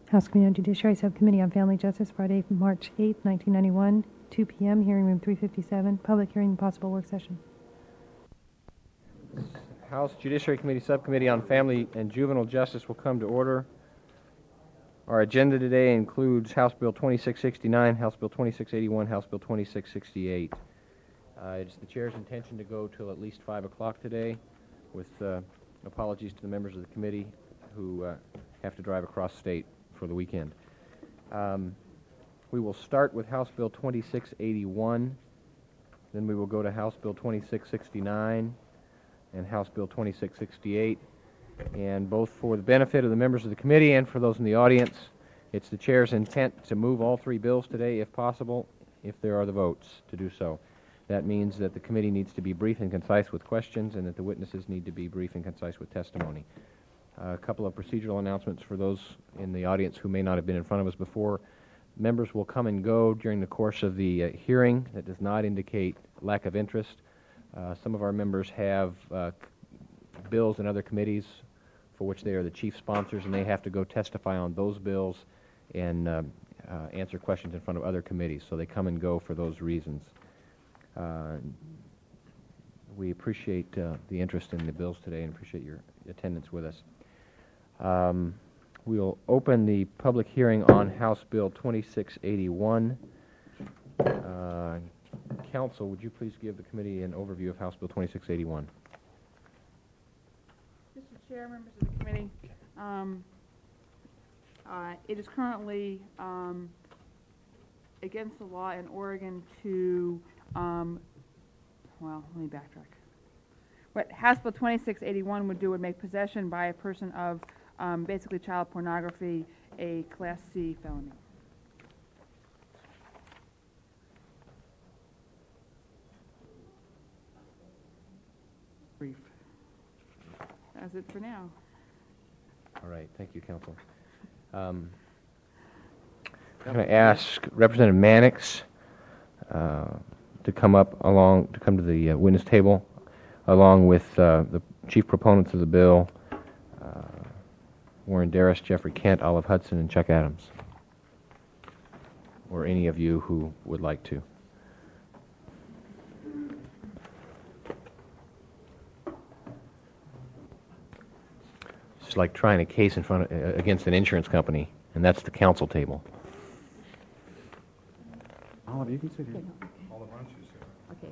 House Committee on Judiciary, Subcommittee on Family Justice, Friday, March 8, 1991, 2 p.m., hearing room 357, public hearing and possible work session. House Judiciary Committee Subcommittee on Family and Juvenile Justice will come to order. Our agenda today includes House Bill 2669, House Bill 2681, House Bill 2668. It's the Chair's intention to go till at least 5 o'clock today, with apologies to the members of the committee who have to drive across state for the weekend. We will start with House Bill 2681, then we will go to House Bill 2669 and House Bill 2668. And both for the benefit of the members of the committee and for those in the audience, it's the Chair's intent to move all three bills today if possible, if there are the votes to do so. That means that the committee needs to be brief and concise with questions and that the witnesses need to be brief and concise with testimony. A couple of procedural announcements for those in the audience who may not have been in front of us before. Members will come and go during the course of the hearing. That does not indicate lack of interest. Some of our members have bills in other committees for which they are the chief sponsors, and they have to go testify on those bills and answer questions in front of other committees. So they come and go for those reasons. We appreciate the interest in the bills today and appreciate your attendance with us. We'll open the public hearing on House Bill 2681. Council, would you please give the committee an overview of House Bill 2681? Mr. Chair, members of the committee, it is currently against the law in Oregon to, well, let me backtrack. What House Bill 2681 would do would make possession by a person of basically child pornography a Class C felony. Brief. That's it for now. All right, thank you, Council. I'm going to ask Representative Mannix to come to the witness table, along with the chief proponents of the bill, Warren Darris, Jeffrey Kent, Olive Hudson, and Chuck Adams, or any of you who would like to. It's like trying a case against an insurance company, and that's the council table. Olive, you can sit here. Okay.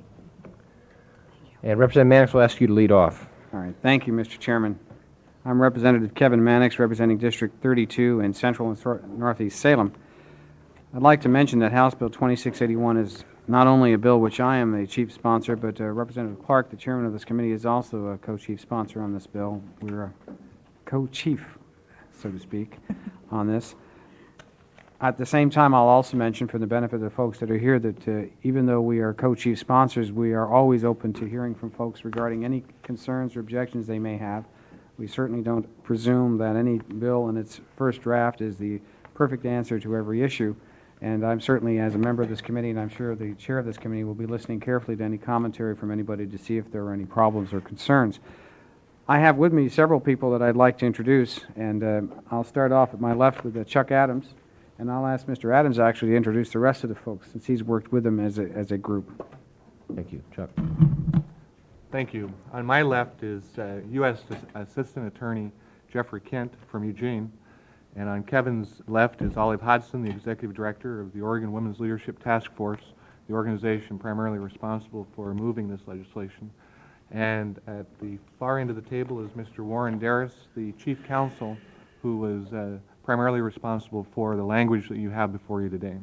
And Representative Mannix will ask you to lead off. All right. Thank you, Mr. Chairman. I'm Representative Kevin Mannix, representing District 32 in Central and Northeast Salem. I'd like to mention that House Bill 2681 is not only a bill which I am a chief sponsor, but Representative Clark, the chairman of this committee, is also a co-chief sponsor on this bill. We're a co-chief, so to speak, on this. At the same time, I'll also mention, for the benefit of the folks that are here, that even though we are co-chief sponsors, we are always open to hearing from folks regarding any concerns or objections they may have. We certainly don't presume that any bill in its first draft is the perfect answer to every issue. And I'm certainly, as a member of this committee, and I'm sure the chair of this committee will be listening carefully to any commentary from anybody to see if there are any problems or concerns. I have with me several people that I'd like to introduce, and I'll start off at my left with Chuck Adams, and I'll ask Mr. Adams actually to introduce the rest of the folks, since he's worked with them as a group. Thank you. Chuck. Thank you. On my left is U.S. Assistant Attorney Jeffrey Kent from Eugene, and on Kevin's left is Olive Hodson, the Executive Director of the Oregon Women's Leadership Task Force, the organization primarily responsible for moving this legislation. And at the far end of the table is Mr. Warren Darris, the Chief Counsel, who was primarily responsible for the language that you have before you today.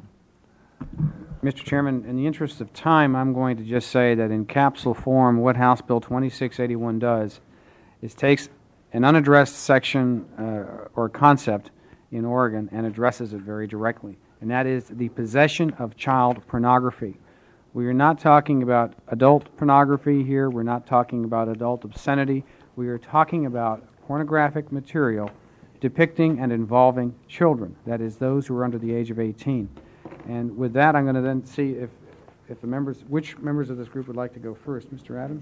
Mr. Chairman, in the interest of time, I'm going to just say that in capsule form, what House Bill 2681 does is takes an unaddressed section or concept in Oregon and addresses it very directly, and that is the possession of child pornography. We are not talking about adult pornography here. We're not talking about adult obscenity. We are talking about pornographic material depicting and involving children, that is, those who are under the age of 18. And with that, I'm going to then see if the members, which members of this group would like to go first. Mr. Adams?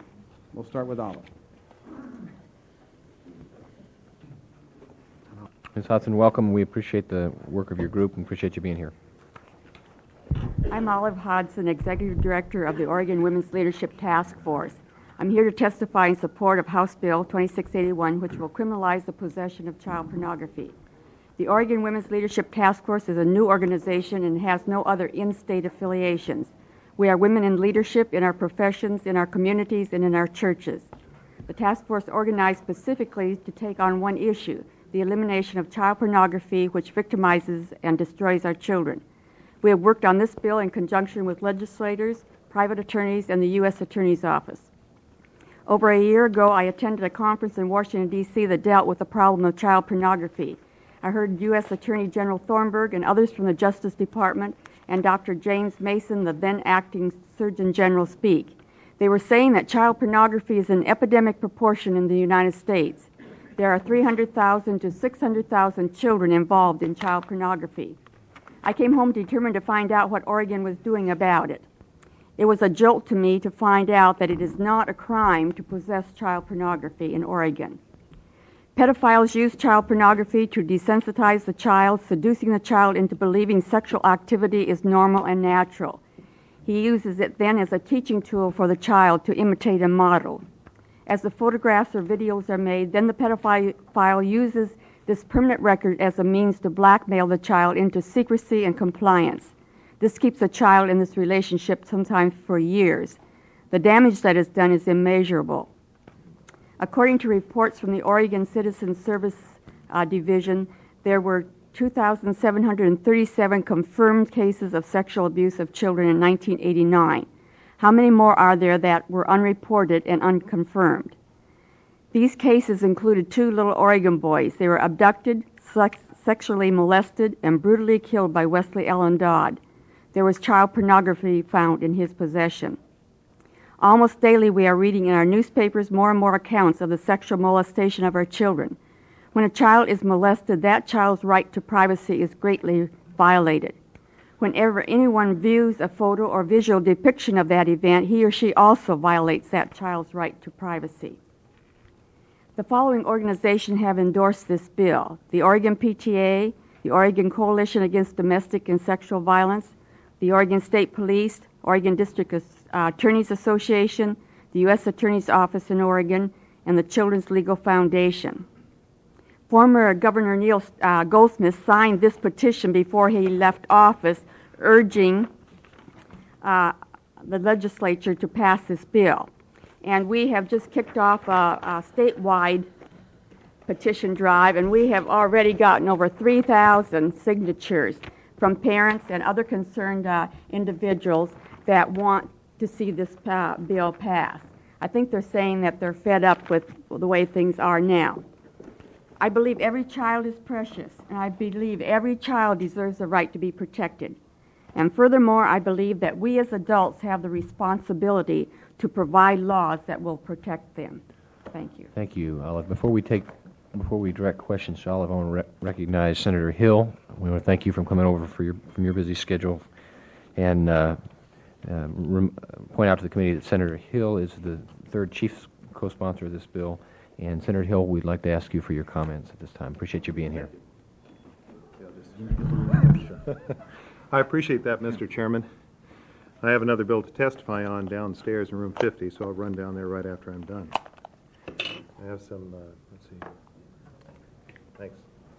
We'll start with Olive. Ms. Hodson, welcome. We appreciate the work of your group and appreciate you being here. I'm Olive Hodson, Executive Director of the Oregon Women's Leadership Task Force. I'm here to testify in support of House Bill 2681, which will criminalize the possession of child pornography. The Oregon Women's Leadership Task Force is a new organization and has no other in-state affiliations. We are women in leadership in our professions, in our communities, and in our churches. The task force organized specifically to take on one issue, the elimination of child pornography, which victimizes and destroys our children. We have worked on this bill in conjunction with legislators, private attorneys, and the U.S. Attorney's Office. Over a year ago, I attended a conference in Washington, D.C. that dealt with the problem of child pornography. I heard U.S. Attorney General Thornburg and others from the Justice Department and Dr. James Mason, the then acting Surgeon General, speak. They were saying that child pornography is an epidemic proportion in the United States. There are 300,000 to 600,000 children involved in child pornography. I came home determined to find out what Oregon was doing about it. It was a jolt to me to find out that it is not a crime to possess child pornography in Oregon. Pedophiles use child pornography to desensitize the child, seducing the child into believing sexual activity is normal and natural. He uses it then as a teaching tool for the child to imitate and model. As the photographs or videos are made, then the pedophile uses this permanent record as a means to blackmail the child into secrecy and compliance. This keeps a child in this relationship sometimes for years. The damage that is done is immeasurable. According to reports from the Oregon Citizen Service Division, there were 2,737 confirmed cases of sexual abuse of children in 1989. How many more are there that were unreported and unconfirmed? These cases included 2 little Oregon boys. They were abducted, sexually molested, and brutally killed by Wesley Allen Dodd. There was child pornography found in his possession. Almost daily we are reading in our newspapers more and more accounts of the sexual molestation of our children. When a child is molested, that child's right to privacy is greatly violated. Whenever anyone views a photo or visual depiction of that event, he or she also violates that child's right to privacy. The following organizations have endorsed this bill: the Oregon PTA, the Oregon Coalition Against Domestic and Sexual Violence, the Oregon State Police, Oregon District Attorneys Association, the U.S. Attorney's Office in Oregon, and the Children's Legal Foundation. Former Governor Neil Goldsmith signed this petition before he left office, urging the legislature to pass this bill. And we have just kicked off a statewide petition drive, and we have already gotten over 3,000 signatures from parents and other concerned individuals that want to see this bill passed. I think they're saying that they're fed up with the way things are now. I believe every child is precious, and I believe every child deserves the right to be protected. And furthermore, I believe that we as adults have the responsibility to provide laws that will protect them. Thank you. Thank you, Olive. Before we direct questions to Olive, I want to recognize Senator Hill. We want to thank you for coming over from your busy schedule, and point out to the committee that Senator Hill is the 3rd chief co-sponsor of this bill. And Senator Hill, we'd like to ask you for your comments at this time. Appreciate you being here. I appreciate that, Mr. Chairman. I have another bill to testify on downstairs in room 50, so I'll run down there right after I'm done. I have some, let's see. Thanks.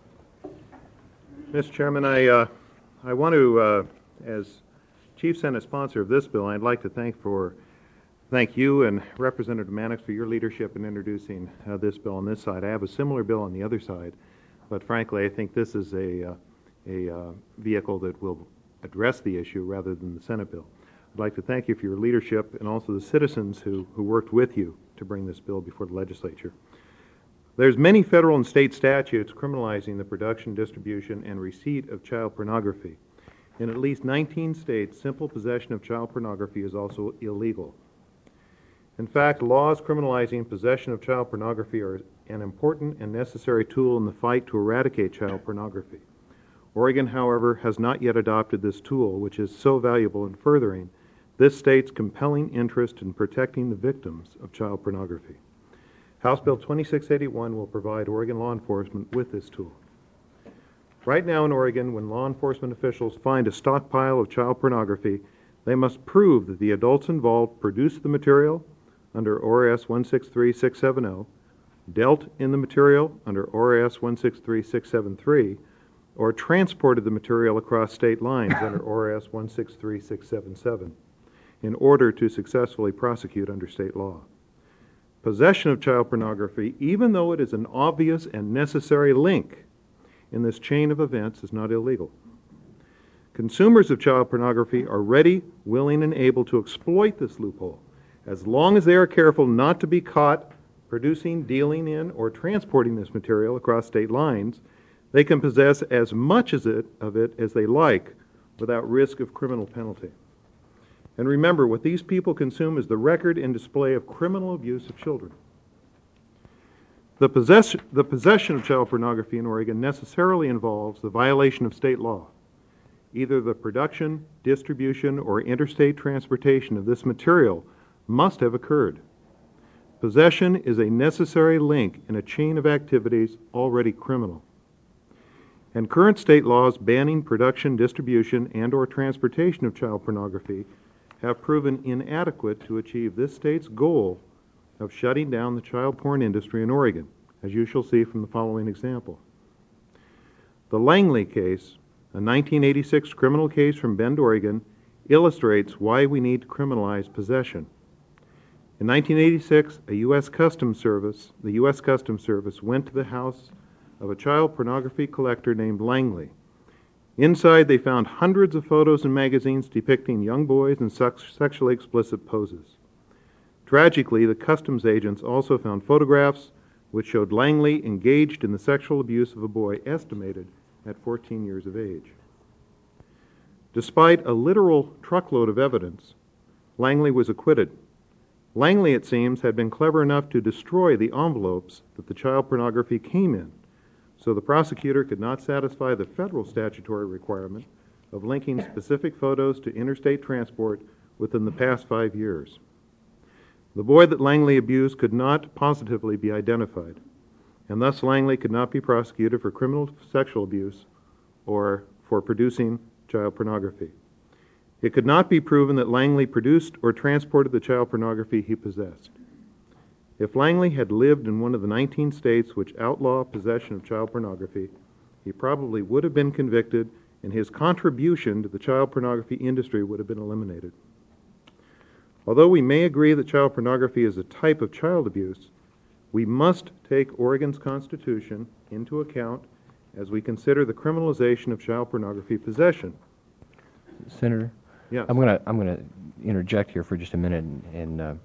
Mr. Chairman, I want to, as Chief Senate sponsor of this bill, I'd like to thank you and Representative Mannix for your leadership in introducing this bill on this side. I have a similar bill on the other side, but frankly, I think this is a vehicle that will address the issue rather than the Senate bill. I'd like to thank you for your leadership and also the citizens who worked with you to bring this bill before the legislature. There's many federal and state statutes criminalizing the production, distribution, and receipt of child pornography. In at least 19 states, simple possession of child pornography is also illegal. In fact, laws criminalizing possession of child pornography are an important and necessary tool in the fight to eradicate child pornography. Oregon, however, has not yet adopted this tool, which is so valuable in furthering this state's compelling interest in protecting the victims of child pornography. House Bill 2681 will provide Oregon law enforcement with this tool. Right now in Oregon, when law enforcement officials find a stockpile of child pornography, they must prove that the adults involved produced the material under ORS 163670, dealt in the material under ORS 163673, or transported the material across state lines under ORS 163677 in order to successfully prosecute under state law. Possession of child pornography, even though it is an obvious and necessary link in this chain of events, is not illegal. Consumers of child pornography are ready, willing, and able to exploit this loophole as long as they are careful not to be caught producing, dealing in, or transporting this material across state lines. They can possess as much of it as they like without risk of criminal penalty. And remember, what these people consume is the record and display of criminal abuse of children. The possession of child pornography in Oregon necessarily involves the violation of state law. Either the production, distribution, or interstate transportation of this material must have occurred. Possession is a necessary link in a chain of activities already criminal. And current state laws banning production, distribution, and/or transportation of child pornography have proven inadequate to achieve this state's goal of shutting down the child porn industry in Oregon, as you shall see from the following example. The Langley case, a 1986 criminal case from Bend, Oregon, illustrates why we need to criminalize possession. In 1986, the U.S. Customs Service went to the house of a child pornography collector named Langley. Inside, they found hundreds of photos and magazines depicting young boys in sexually explicit poses. Tragically, the customs agents also found photographs which showed Langley engaged in the sexual abuse of a boy estimated at 14 years of age. Despite a literal truckload of evidence, Langley was acquitted. Langley, it seems, had been clever enough to destroy the envelopes that the child pornography came in, so the prosecutor could not satisfy the federal statutory requirement of linking specific photos to interstate transport within the past 5 years. The boy that Langley abused could not positively be identified, and thus Langley could not be prosecuted for criminal sexual abuse or for producing child pornography. It could not be proven that Langley produced or transported the child pornography he possessed. If Langley had lived in one of the 19 states which outlaw possession of child pornography, he probably would have been convicted and his contribution to the child pornography industry would have been eliminated. Although we may agree that child pornography is a type of child abuse, we must take Oregon's Constitution into account as we consider the criminalization of child pornography possession. Senator? Yes. I'm gonna interject here for just a minute and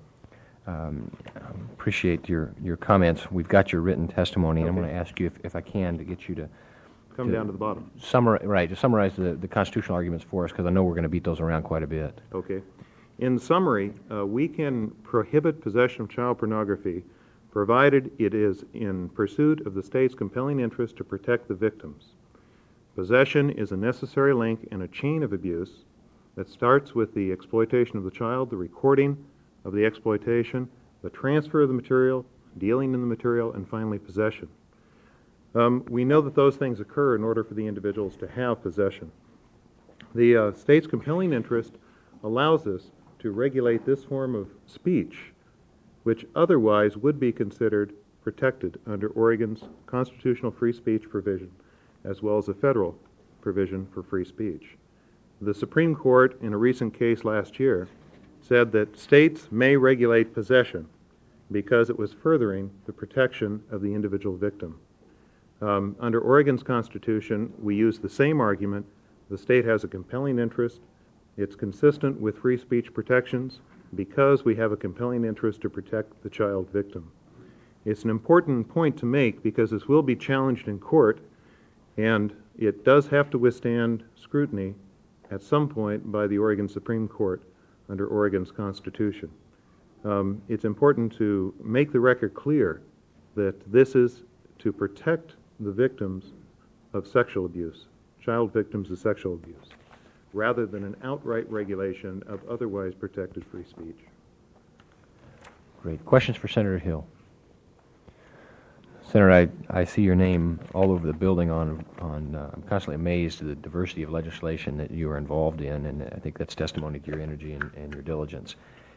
appreciate your comments. We've got your written testimony, and I'm going to ask you if I can to get you to Come down to the bottom. to summarize the constitutional arguments for us, because I know we're going to beat those around quite a bit. Okay. In summary, we can prohibit possession of child pornography provided it is in pursuit of the state's compelling interest to protect the victims. Possession is a necessary link in a chain of abuse that starts with the exploitation of the child, the recording of the exploitation, the transfer of the material, dealing in the material, and finally possession. We know that those things occur in order for the individuals to have possession. The state's compelling interest allows us to regulate this form of speech, which otherwise would be considered protected under Oregon's constitutional free speech provision, as well as a federal provision for free speech. The Supreme Court, in a recent case last year, said that states may regulate possession because it was furthering the protection of the individual victim. Under Oregon's Constitution, we use the same argument. The state has a compelling interest. It's consistent with free speech protections because we have a compelling interest to protect the child victim. It's an important point to make because this will be challenged in court, and it does have to withstand scrutiny at some point by the Oregon Supreme Court under Oregon's Constitution. It's important to make the record clear that this is to protect the victims of sexual abuse, child victims of sexual abuse, rather than an outright regulation of otherwise protected free speech. Great. Questions for Senator Hill? Senator, I see your name all over the building I'm constantly amazed at the diversity of legislation that you are involved in, and I think that's testimony to your energy and your diligence.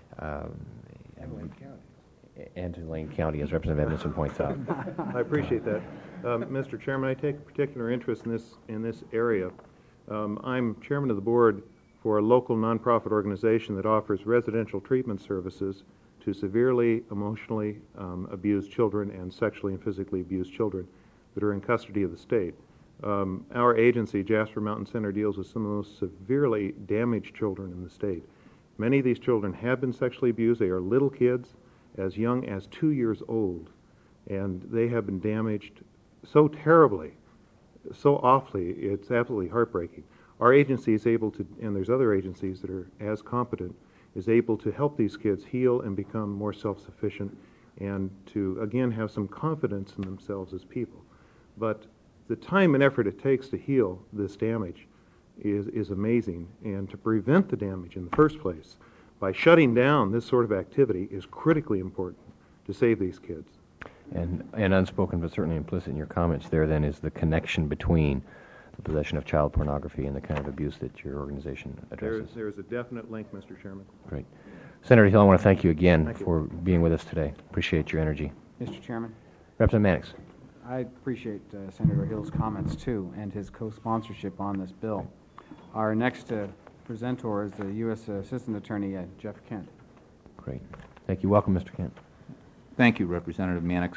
And to Lane County, as Representative Edmondson points out. I appreciate that. Mr. Chairman, I take particular interest in this area. I'm chairman of the board for a local nonprofit organization that offers residential treatment services to severely emotionally abused children and sexually and physically abused children that are in custody of the state. Our agency, Jasper Mountain Center, deals with some of the most severely damaged children in the state. Many of these children have been sexually abused. They are little kids, as young as 2 years old, and they have been damaged so terribly, so awfully, it's absolutely heartbreaking. Our agency is able to, and there's other agencies that are as competent, is able to help these kids heal and become more self-sufficient and to, again, have some confidence in themselves as people. But the time and effort it takes to heal this damage is amazing, and to prevent the damage in the first place by shutting down this sort of activity is critically important to save these kids. And unspoken, but certainly implicit in your comments there, then, is the connection between the possession of child pornography and the kind of abuse that your organization addresses. There is a definite link, Mr. Chairman. Great. Senator Hill, I want to thank you again Thank you. for being with us today. Appreciate your energy. Mr. Chairman, Representative Mannix. I appreciate Senator Hill's comments, too, and his co-sponsorship on this bill. Our next presenter is the U.S. Assistant Attorney Jeff Kent. Great. Thank you. Welcome, Mr. Kent. Thank you, Representative Mannix.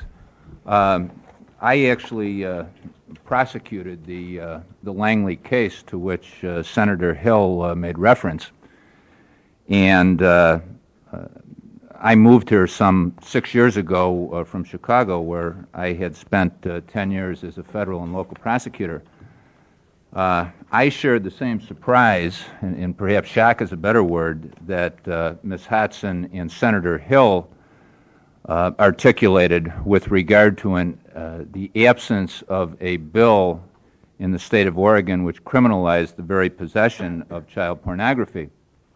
I actually prosecuted the Langley case to which Senator Hill made reference, and I moved here some 6 years ago from Chicago, where I had spent 10 years as a federal and local prosecutor. I shared the same surprise, and perhaps shock is a better word, that Ms. Hodson and Senator Hill articulated with regard to the absence of a bill in the state of Oregon which criminalized the very possession of child pornography.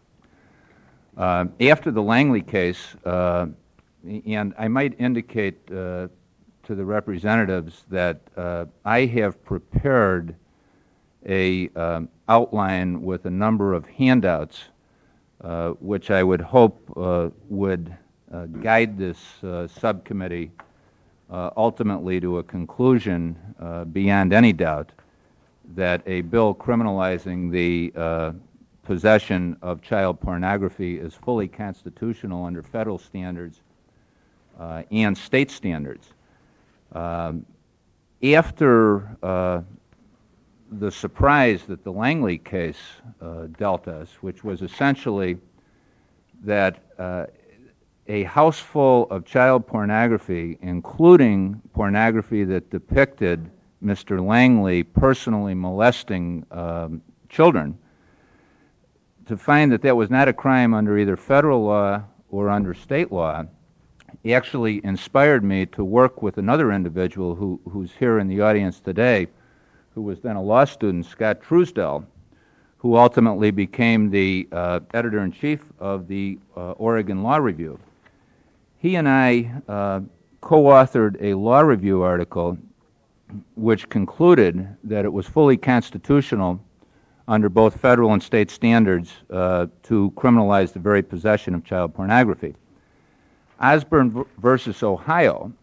After the Langley case, and I might indicate to the representatives that I have prepared a outline with a number of handouts which I would hope would guide this subcommittee ultimately to a conclusion beyond any doubt that a bill criminalizing the possession of child pornography is fully constitutional under federal standards and state standards. After the surprise that the Langley case dealt us, which was essentially that a house full of child pornography, including pornography that depicted Mr. Langley personally molesting children, to find that that was not a crime under either federal law or under state law, actually inspired me to work with another individual who's here in the audience today, who was then a law student, Scott Truesdell, who ultimately became the editor-in-chief of the Oregon Law Review. He and I co-authored a law review article which concluded that it was fully constitutional under both federal and state standards to criminalize the very possession of child pornography. Osborne versus Ohio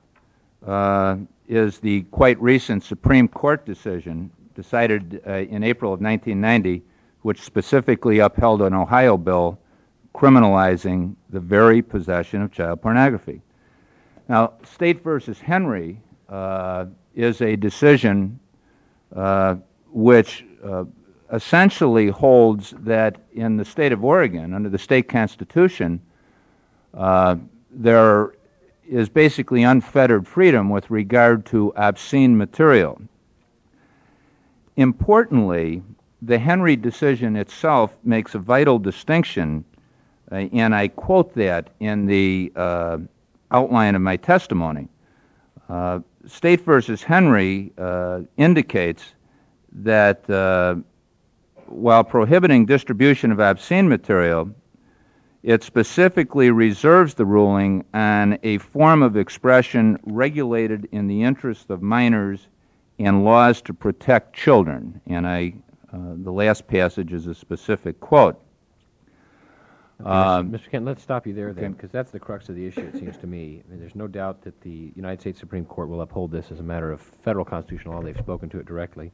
is the quite recent Supreme Court decision decided in April of 1990, which specifically upheld an Ohio bill criminalizing the very possession of child pornography. Now, State versus Henry is a decision which essentially holds that in the state of Oregon, under the state constitution, there is basically unfettered freedom with regard to obscene material. Importantly, the Henry decision itself makes a vital distinction, and I quote that in the outline of my testimony. State versus Henry indicates that while prohibiting distribution of obscene material, It specifically reserves the ruling on a form of expression regulated in the interest of minors and laws to protect children. And the last passage is a specific quote. Mr. Kent, let's stop you there then, okay. because that's the crux of the issue, it seems to me. I mean, there's no doubt that the United States Supreme Court will uphold this as a matter of federal constitutional law. They've spoken to it directly.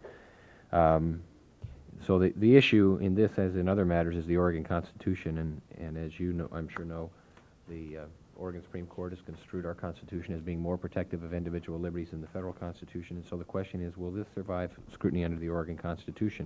So the issue in this, as in other matters, is the Oregon Constitution, and as you know, I'm sure know, the Oregon Supreme Court has construed our Constitution as being more protective of individual liberties than the federal Constitution, and so the question is, will this survive scrutiny under the Oregon Constitution?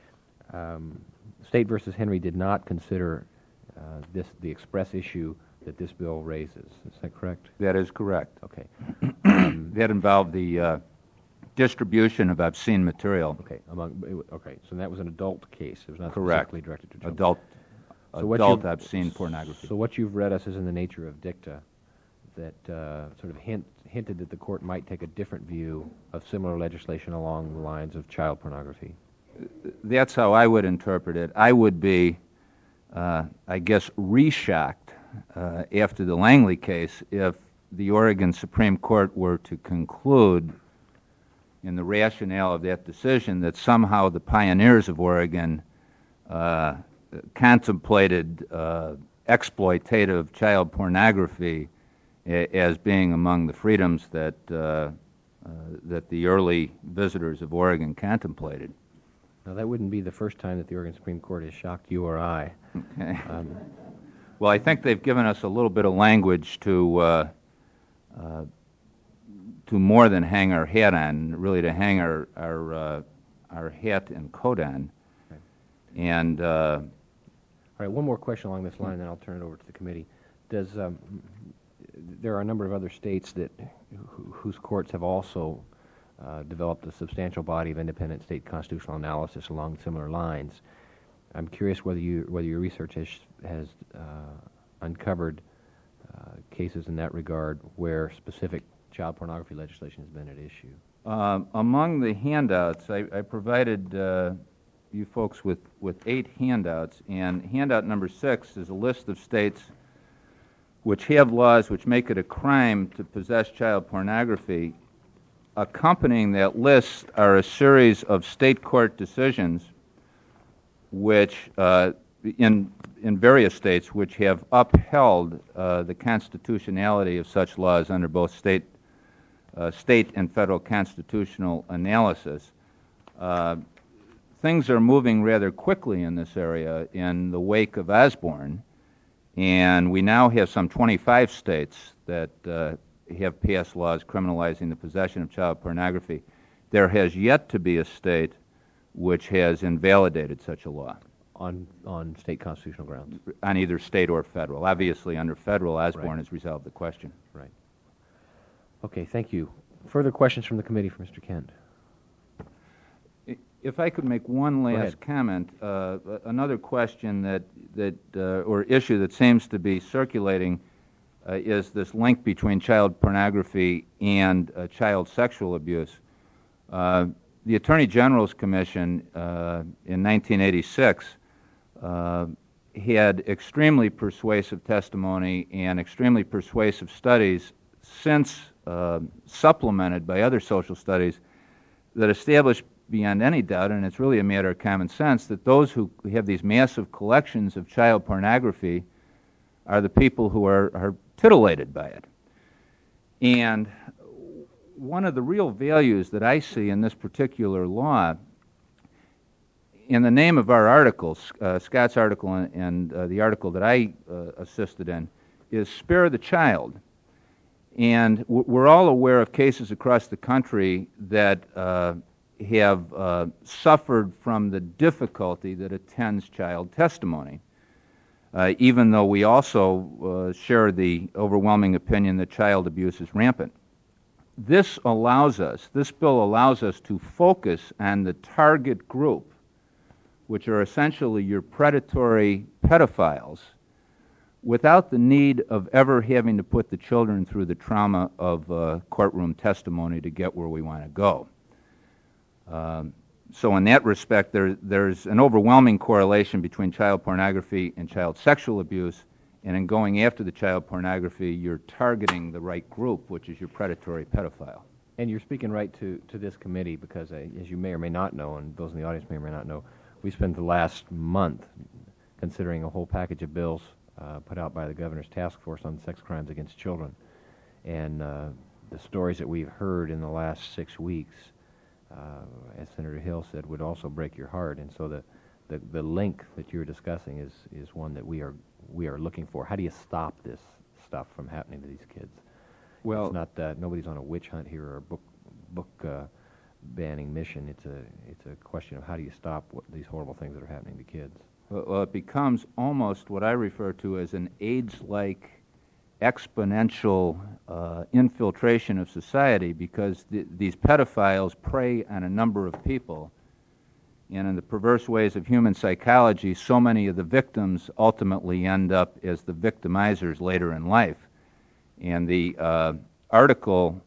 State versus Henry did not consider the express issue that this bill raises. Is that correct? That is correct. Okay. That involved the distribution of obscene material. Okay. Okay. So that was an adult case. It was not Correct. specifically directed to children. Adult obscene pornography. So what you've read us is in the nature of dicta that sort of hinted that the court might take a different view of similar legislation along the lines of child pornography. That's how I would interpret it. I would be, I guess, re-shocked after the Langley case if the Oregon Supreme Court were to conclude in the rationale of that decision that somehow the pioneers of Oregon contemplated exploitative child pornography as being among the freedoms that that the early visitors of Oregon contemplated. Now, that wouldn't be the first time that the Oregon Supreme Court has shocked you or I. Okay. Well, I think they've given us a little bit of language to more than hang our hat on, really to hang our hat and coat on. Okay. And all right, one more question along this line, and then I'll turn it over to the committee. Does there are a number of other states that whose courts have also developed a substantial body of independent state constitutional analysis along similar lines. I'm curious whether your research has uncovered cases in that regard where specific child pornography legislation has been at issue. Among the handouts, I provided you folks with 8 handouts, and handout number 6 is a list of states which have laws which make it a crime to possess child pornography. Accompanying that list are a series of state court decisions which, in various states, which have upheld the constitutionality of such laws under both state and federal constitutional analysis. Things are moving rather quickly in this area in the wake of Osborne, and we now have some 25 states that have passed laws criminalizing the possession of child pornography. There has yet to be a state which has invalidated such a law. On state constitutional grounds? On either state or federal. Obviously, under federal, Osborne has resolved the question. Right. Okay, thank you. Further questions from the committee for Mr. Kent? If I could make one last comment, another question or issue that seems to be circulating is this link between child pornography and child sexual abuse. The Attorney General's Commission in 1986 had extremely persuasive testimony and extremely persuasive studies, since supplemented by other social studies, that established beyond any doubt, and it's really a matter of common sense, that those who have these massive collections of child pornography are the people who are titillated by it. And one of the real values that I see in this particular law, in the name of our articles, Scott's article and the article that I assisted in, is spare the child. And we're all aware of cases across the country that have suffered from the difficulty that attends child testimony, even though we also share the overwhelming opinion that child abuse is rampant. This bill allows us to focus on the target group, which are essentially your predatory pedophiles, without the need of ever having to put the children through the trauma of courtroom testimony to get where we want to go. So in that respect, there's an overwhelming correlation between child pornography and child sexual abuse, And in going after the child pornography, you're targeting the right group, which is your predatory pedophile. And you're speaking right to this committee because, as you may or may not know, and those in the audience may or may not know, we spent the last month considering a whole package of bills put out by the governor's task force on sex crimes against children. And the stories that we've heard in the last 6 weeks, as Senator Hill said, would also break your heart. And so the link that you're discussing is one that we are looking for. How do you stop this stuff from happening to these kids? Well, it's not nobody's on a witch hunt here or a book banning mission. It's a question of how do you stop these horrible things that are happening to kids. Well, it becomes almost what I refer to as an AIDS-like exponential infiltration of society, because these pedophiles prey on a number of people. And in the perverse ways of human psychology, so many of the victims ultimately end up as the victimizers later in life. And the article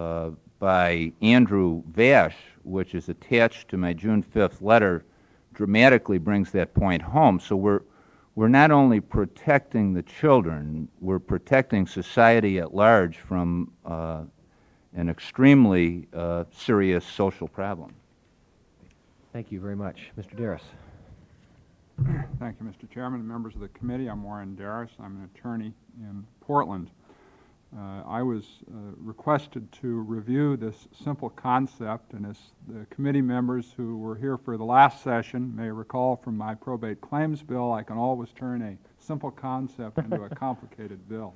by Andrew Vash, which is attached to my June 5th letter, dramatically brings that point home. So we're not only protecting the children, we're protecting society at large from an extremely serious social problem. Thank you very much. Mr. Darris. Thank you, Mr. Chairman and members of the committee. I'm Warren Darris. I'm an attorney in Portland. I was requested to review this simple concept, and as the committee members who were here for the last session may recall from my probate claims bill, I can always turn a simple concept into a complicated bill.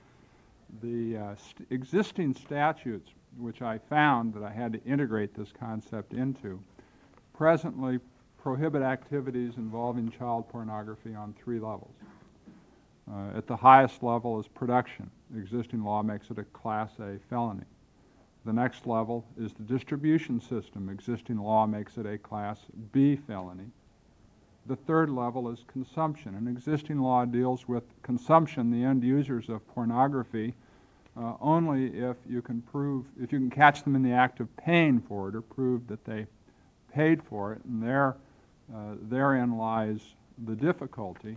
The existing statutes, which I found that I had to integrate this concept into, presently prohibit activities involving child pornography on 3 levels. At the highest level is production. The existing law makes it a Class A felony. The next level is the distribution system. Existing law makes it a Class B felony. The third level is consumption. And existing law deals with consumption, the end users of pornography, only if you can catch them in the act of paying for it or prove that they paid for it. And therein lies the difficulty.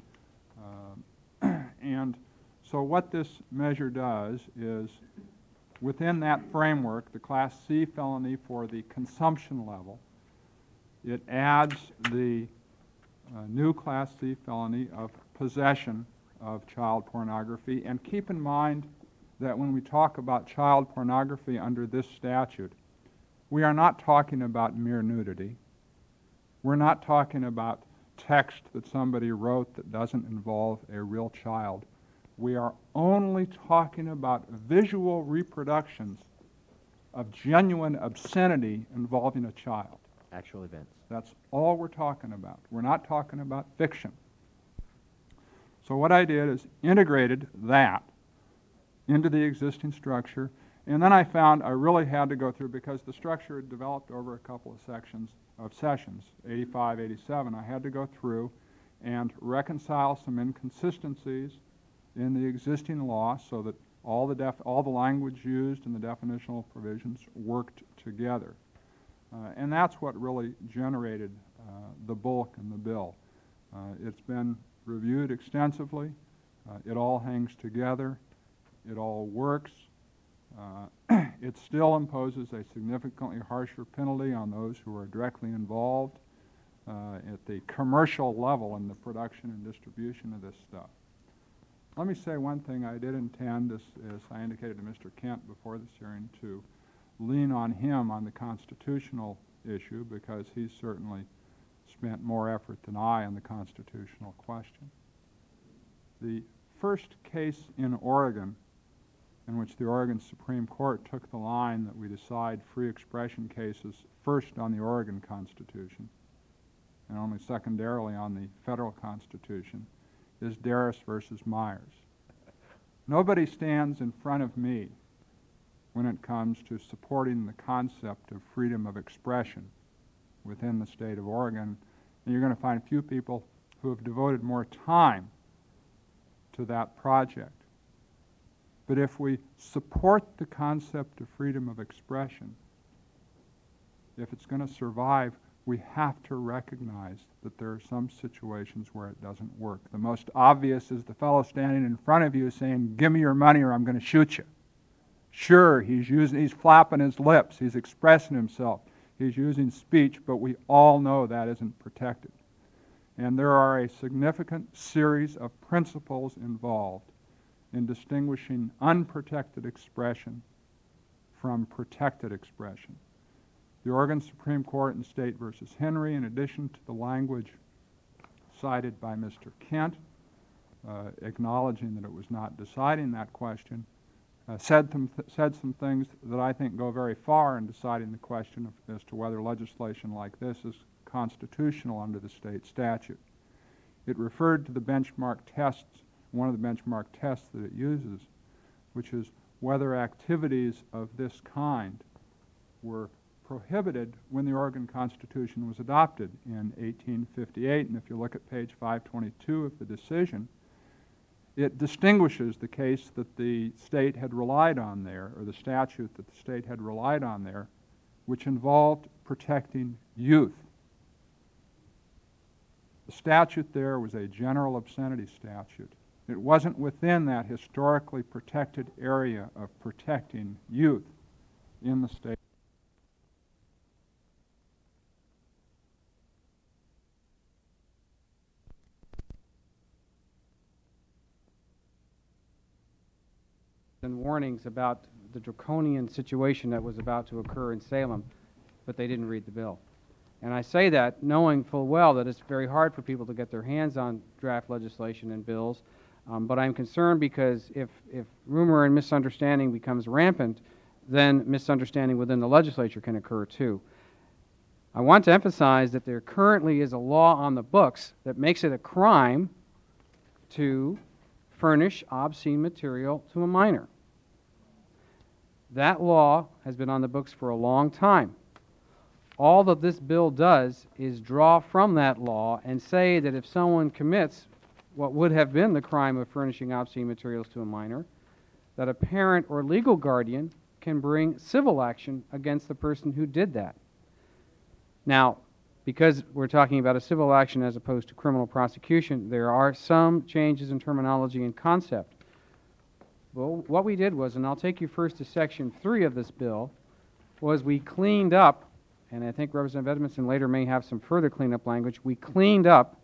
And so what this measure does is, within that framework, the Class C felony for the consumption level, it adds the new Class C felony of possession of child pornography. And keep in mind that when we talk about child pornography under this statute, we are not talking about mere nudity. We're not talking about text that somebody wrote that doesn't involve a real child. We are only talking about visual reproductions of genuine obscenity involving a child. Actual events. That's all we're talking about. We're not talking about fiction. So what I did is integrated that into the existing structure, and then I found I really had to go through, because the structure had developed over a couple of sessions, 85, 87, I had to go through and reconcile some inconsistencies in the existing law so that all the language used in the definitional provisions worked together. And that's what really generated the bulk in the bill. It's been reviewed extensively. It all hangs together. It all works. It still imposes a significantly harsher penalty on those who are directly involved at the commercial level in the production and distribution of this stuff. Let me say one thing. I did intend, as I indicated to Mr. Kent before this hearing, to lean on him on the constitutional issue, because he's certainly spent more effort than I on the constitutional question. The first case in Oregon in which the Oregon Supreme Court took the line that we decide free expression cases first on the Oregon Constitution and only secondarily on the federal Constitution is Darris versus Myers. Nobody stands in front of me when it comes to supporting the concept of freedom of expression within the state of Oregon, and you're going to find few people who have devoted more time to that project. But if we support the concept of freedom of expression, if it's going to survive, we have to recognize that there are some situations where it doesn't work. The most obvious is the fellow standing in front of you saying, "Give me your money or I'm going to shoot you." Sure, he's flapping his lips, he's expressing himself, he's using speech, but we all know that isn't protected. And there are a significant series of principles involved in distinguishing unprotected expression from protected expression. The Oregon Supreme Court in State v. Henry, in addition to the language cited by Mr. Kent, acknowledging that it was not deciding that question, said some things that I think go very far in deciding the question as to whether legislation like this is constitutional under the state statute. It referred to the benchmark tests, one of the benchmark tests that it uses, which is whether activities of this kind were prohibited when the Oregon Constitution was adopted in 1858. And if you look at page 522 of the decision, it distinguishes the case that the state had relied on there, or the statute that the state had relied on there, which involved protecting youth. The statute there was a general obscenity statute. It wasn't within that historically protected area of protecting youth in the state. And warnings about the draconian situation that was about to occur in Salem, but they didn't read the bill. And I say that knowing full well that it's very hard for people to get their hands on draft legislation and bills, but I'm concerned because if rumor and misunderstanding becomes rampant, then misunderstanding within the legislature can occur too. I want to emphasize that there currently is a law on the books that makes it a crime to furnish obscene material to a minor. That law has been on the books for a long time. All that this bill does is draw from that law and say that if someone commits what would have been the crime of furnishing obscene materials to a minor, that a parent or legal guardian can bring civil action against the person who did that. Now, because we're talking about a civil action as opposed to criminal prosecution, there are some changes in terminology and concept. Well, what we did was, and I'll take you first to Section 3 of this bill, was we cleaned up, and I think Representative Edmondson later may have some further cleanup language, we cleaned up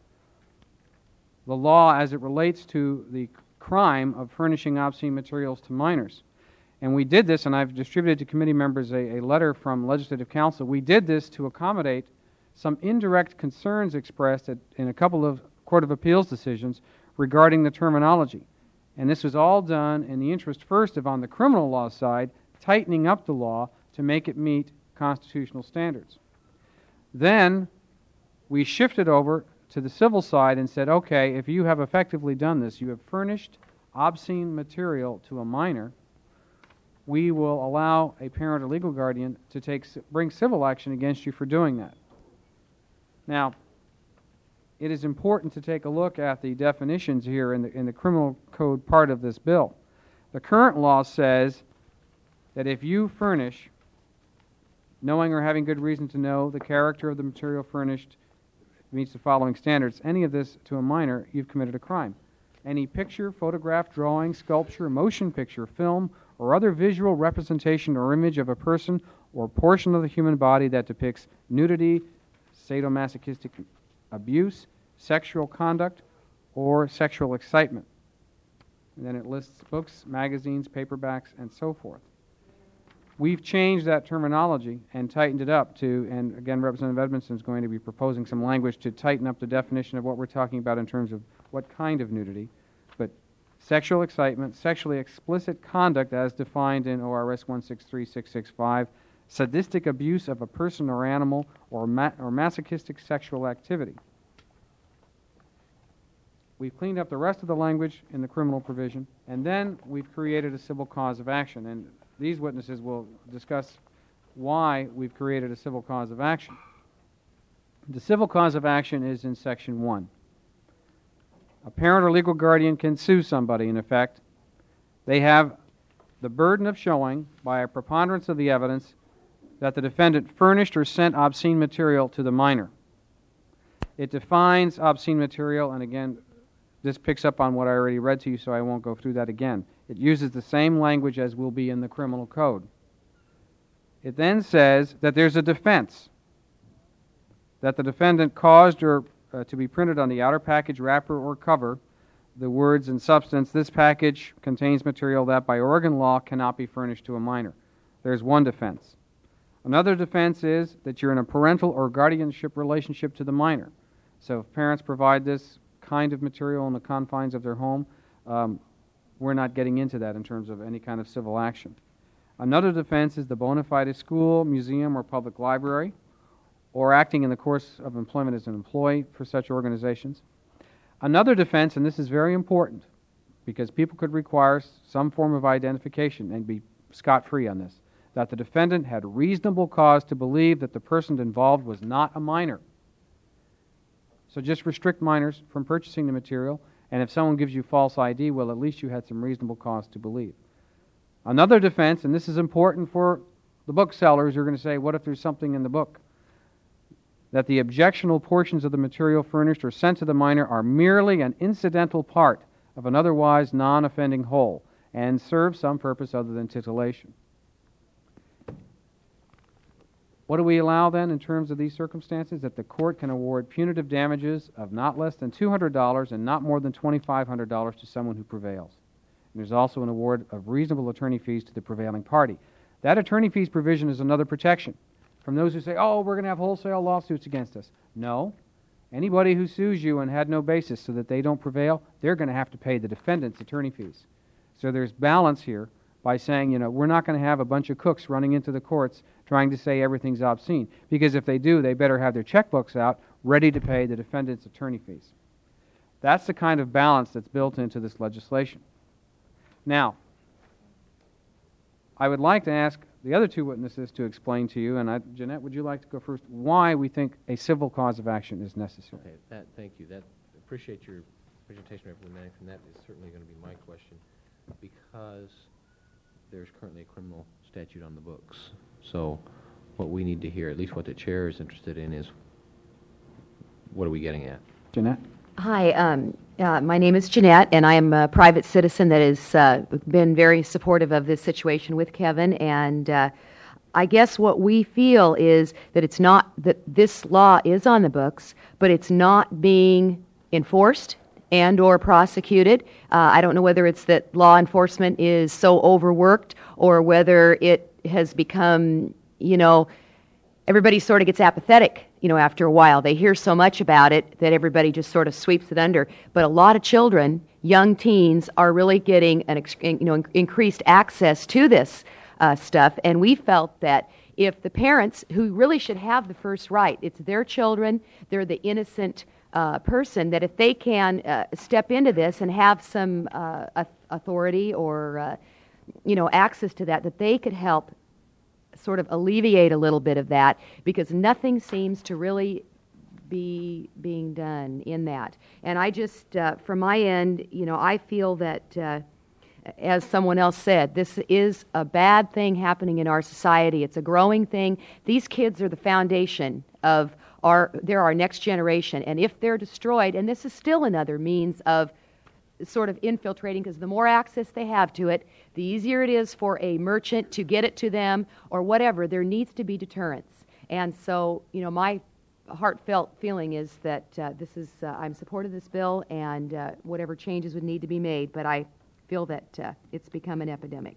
the law as it relates to the crime of furnishing obscene materials to minors. And we did this, and I've distributed to committee members a letter from Legislative Counsel. We did this to accommodate some indirect concerns expressed in a couple of Court of Appeals decisions regarding the terminology. And this was all done in the interest, first of, on the criminal law side, tightening up the law to make it meet constitutional standards. Then we shifted over to the civil side and said, okay, if you have effectively done this, you have furnished obscene material to a minor, we will allow a parent or legal guardian to bring civil action against you for doing that. Now, it is important to take a look at the definitions here in the criminal code part of this bill. The current law says that if you furnish, knowing or having good reason to know the character of the material furnished meets the following standards, any of this to a minor, you've committed a crime. Any picture, photograph, drawing, sculpture, motion picture, film, or other visual representation or image of a person or portion of the human body that depicts nudity, sadomasochistic abuse, sexual conduct, or sexual excitement. And then it lists books, magazines, paperbacks, and so forth. We've changed that terminology and tightened it up to, and again, Representative Edmondson is going to be proposing some language to tighten up the definition of what we're talking about in terms of what kind of nudity, but sexual excitement, sexually explicit conduct as defined in ORS 163665, sadistic abuse of a person or animal, or masochistic sexual activity. We've cleaned up the rest of the language in the criminal provision, and then we've created a civil cause of action. And these witnesses will discuss why we've created a civil cause of action. The civil cause of action is in Section 1. A parent or legal guardian can sue somebody, in effect. They have the burden of showing, by a preponderance of the evidence, that the defendant furnished or sent obscene material to the minor. It defines obscene material, and again, this picks up on what I already read to you, so I won't go through that again. It uses the same language as will be in the criminal code. It then says that there's a defense, that the defendant caused or to be printed on the outer package, wrapper, or cover the words and substance, "This package contains material that by Oregon law cannot be furnished to a minor." There's one defense. Another defense is that you're in a parental or guardianship relationship to the minor. So if parents provide this kind of material in the confines of their home, we're not getting into that in terms of any kind of civil action. Another defense is the bona fide school, museum, or public library, or acting in the course of employment as an employee for such organizations. Another defense, and this is very important, because people could require some form of identification and be scot-free on this, that the defendant had reasonable cause to believe that the person involved was not a minor. So just restrict minors from purchasing the material, and if someone gives you false ID, well, at least you had some reasonable cause to believe. Another defense, and this is important for the booksellers, you're going to say, what if there's something in the book? That the objectionable portions of the material furnished or sent to the minor are merely an incidental part of an otherwise non-offending whole and serve some purpose other than titillation. What do we allow then in terms of these circumstances? That the court can award punitive damages of not less than $200 and not more than $2,500 to someone who prevails. And there's also an award of reasonable attorney fees to the prevailing party. That attorney fees provision is another protection from those who say, oh, we're going to have wholesale lawsuits against us. No. Anybody who sues you and had no basis so that they don't prevail, they're going to have to pay the defendant's attorney fees. So there's balance here by saying, we're not going to have a bunch of cooks running into the courts trying to say everything's obscene. Because if they do, they better have their checkbooks out ready to pay the defendant's attorney fees. That's the kind of balance that's built into this legislation. Now, I would like to ask the other two witnesses to explain to you, and Jeanette, would you like to go first, why we think a civil cause of action is necessary? Okay, thank you. Appreciate your presentation, Representative Mannix, and that is certainly going to be my question, because there's currently a criminal statute on the books. So what we need to hear, at least what the chair is interested in, is what are we getting at? Jeanette? Hi, my name is Jeanette, and I am a private citizen that has been very supportive of this situation with Kevin. And I guess what we feel is that it's not that this law is on the books, but it's not being enforced and or prosecuted. I don't know whether it's that law enforcement is so overworked or whether it has become, everybody sort of gets apathetic, after a while. They hear so much about it that everybody just sort of sweeps it under. But a lot of children, young teens, are really getting an increased access to this stuff. And we felt that if the parents, who really should have the first right, it's their children, they're the innocent person, that if they can step into this and have some authority or access to that they could help sort of alleviate a little bit of that, because nothing seems to really be being done in that. And I just, from my end, I feel that, as someone else said, this is a bad thing happening in our society. It's a growing thing. These kids are the foundation of they're our next generation. And if they're destroyed, and this is still another means of sort of infiltrating, because the more access they have to it, the easier it is for a merchant to get it to them or whatever. There needs to be deterrence. And so, my heartfelt feeling is that I'm supportive of this bill, and whatever changes would need to be made, but I feel that it's become an epidemic.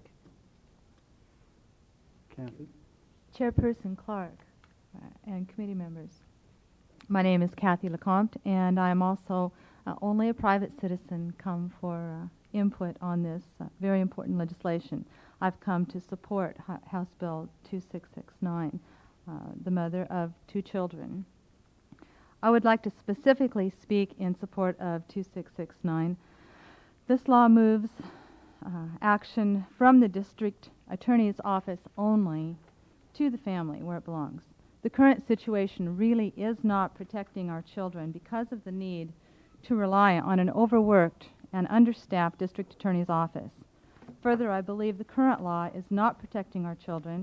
Kathy? Chairperson Clark and committee members. My name is Kathy LeCompte, and I'm also only a private citizen come for input on this very important legislation. I've come to support House Bill 2669, the mother of 2 children. I would like to specifically speak in support of 2669. This law moves action from the district attorney's office only to the family where it belongs. The current situation really is not protecting our children because of the need to rely on an overworked and understaffed district attorney's office. Further, I believe the current law is not protecting our children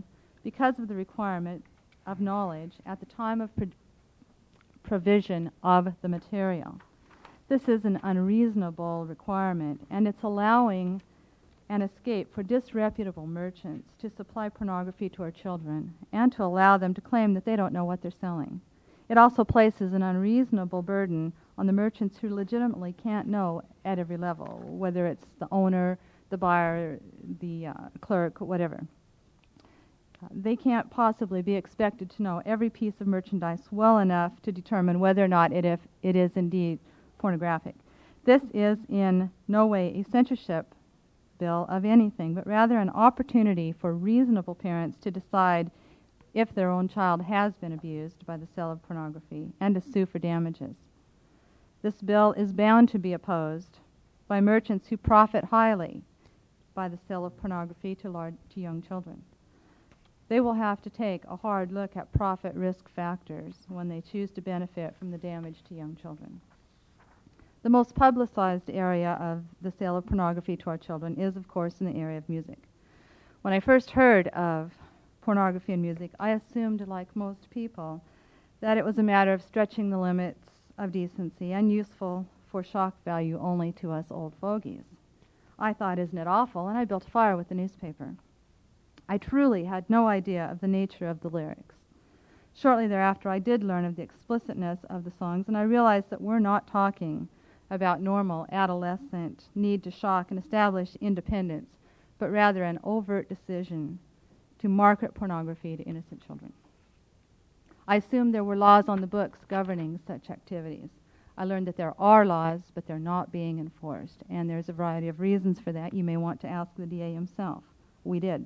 because of the requirement of knowledge at the time of provision of the material. This is an unreasonable requirement, and it's allowing an escape for disreputable merchants to supply pornography to our children and to allow them to claim that they don't know what they're selling. It also places an unreasonable burden on the merchants who legitimately can't know at every level, whether it's the owner, the buyer, the clerk, whatever. They can't possibly be expected to know every piece of merchandise well enough to determine whether or not it is indeed pornographic. This is in no way a censorship bill of anything, but rather an opportunity for reasonable parents to decide if their own child has been abused by the sale of pornography and to sue for damages. This bill is bound to be opposed by merchants who profit highly by the sale of pornography to young children. They will have to take a hard look at profit-risk factors when they choose to benefit from the damage to young children. The most publicized area of the sale of pornography to our children is, of course, in the area of music. When I first heard of pornography in music, I assumed, like most people, that it was a matter of stretching the limits of decency and useful for shock value only to us old fogies. I thought, isn't it awful? And I built a fire with the newspaper. I truly had no idea of the nature of the lyrics. Shortly thereafter, I did learn of the explicitness of the songs, and I realized that we're not talking about normal adolescent need to shock and establish independence, but rather an overt decision to market pornography to innocent children. I assumed there were laws on the books governing such activities. I learned that there are laws, but they're not being enforced, and there's a variety of reasons for that. You may want to ask the DA himself. We did.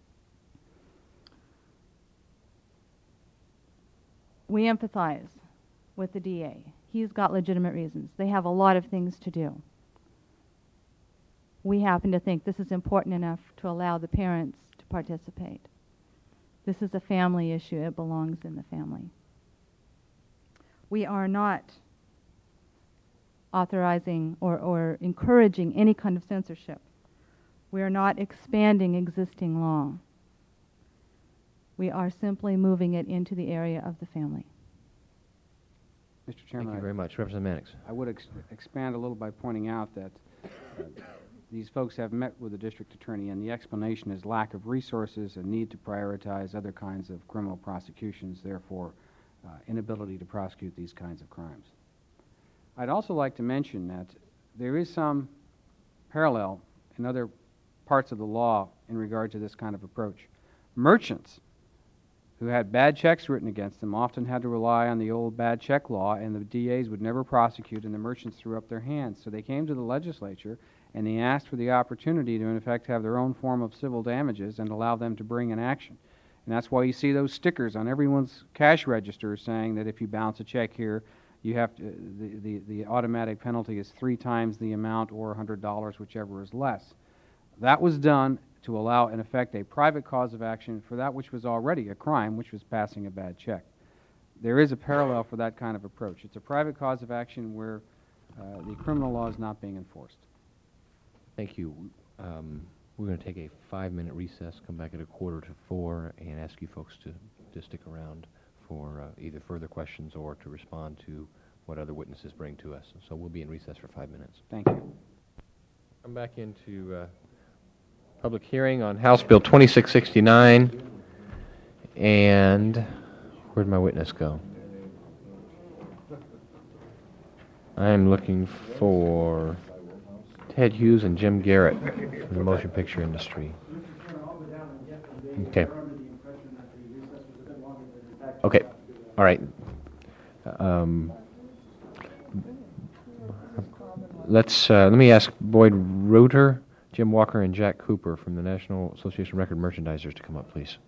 We empathize with the DA. He's got legitimate reasons. They have a lot of things to do. We happen to think this is important enough to allow the parents to participate. This is a family issue. It belongs in the family. We are not authorizing or encouraging any kind of censorship. We are not expanding existing law. We are simply moving it into the area of the family. Mr. Chairman, Thank you very much. Representative Mannix. I would expand a little by pointing out that these folks have met with the district attorney, and the explanation is lack of resources and need to prioritize other kinds of criminal prosecutions, therefore inability to prosecute these kinds of crimes. I'd also like to mention that there is some parallel in other parts of the law in regard to this kind of approach. Merchants who had bad checks written against them often had to rely on the old bad check law, and the DAs would never prosecute, and the merchants threw up their hands. So they came to the legislature, and they asked for the opportunity to, in effect, have their own form of civil damages and allow them to bring an action. And that's why you see those stickers on everyone's cash register saying that if you bounce a check here, you have to, the automatic penalty is 3 times the amount or $100, whichever is less. That was done to allow, in effect, a private cause of action for that which was already a crime, which was passing a bad check. There is a parallel for that kind of approach. It's a private cause of action where the criminal law is not being enforced. Thank you. We're going to take a 5-minute recess, come back at 3:45, and ask you folks to stick around for either further questions or to respond to what other witnesses bring to us. So we'll be in recess for 5 minutes. Thank you. Come back into public hearing on House Bill 2669. And where'd my witness go? I'm looking for Ted Hughes and Jim Garrett from the motion picture industry. Okay. Okay. All right. Let me ask Boyd Reuter, Jim Walker, and Jack Cooper from the National Association of Record Merchandisers to come up, please.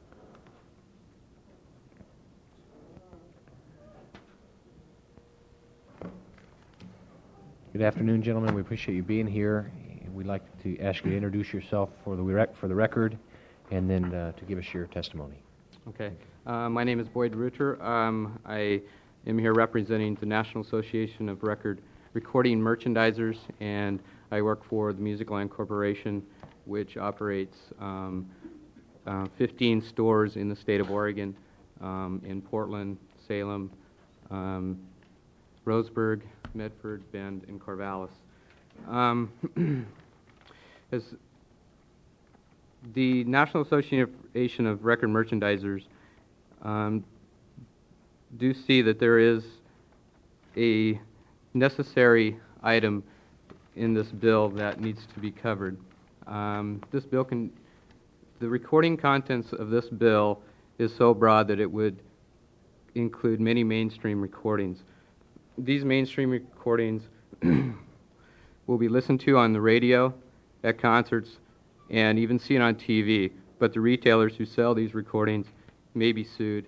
Good afternoon, gentlemen. We appreciate you being here. We'd like to ask you to introduce yourself for the record, and then to give us your testimony. Okay. My name is Boyd Reuter. I am here representing the National Association of Record Recording Merchandisers, and I work for the Music Line Corporation, which operates 15 stores in the state of Oregon, in Portland, Salem, Roseburg, Medford, Bend, and Corvallis. As the National Association of Record Merchandisers do see that there is a necessary item in this bill that needs to be covered. This bill the recording contents of this bill is so broad that it would include many mainstream recordings. These mainstream recordings will be listened to on the radio, at concerts, and even seen on TV, but the retailers who sell these recordings may be sued.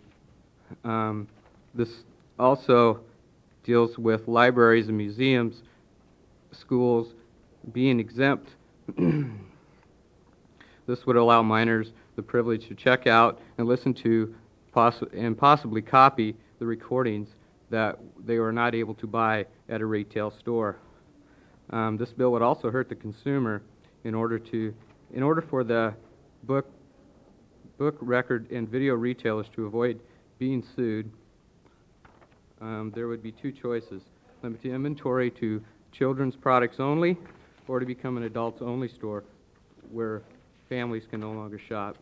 This also deals with libraries and museums, schools being exempt. This would allow minors the privilege to check out and listen to and possibly copy the recordings that they were not able to buy at a retail store. This bill would also hurt the consumer in order for the book, record, and video retailers to avoid being sued. There would be two choices: limit the inventory to children's products only, or to become an adults-only store where families can no longer shop.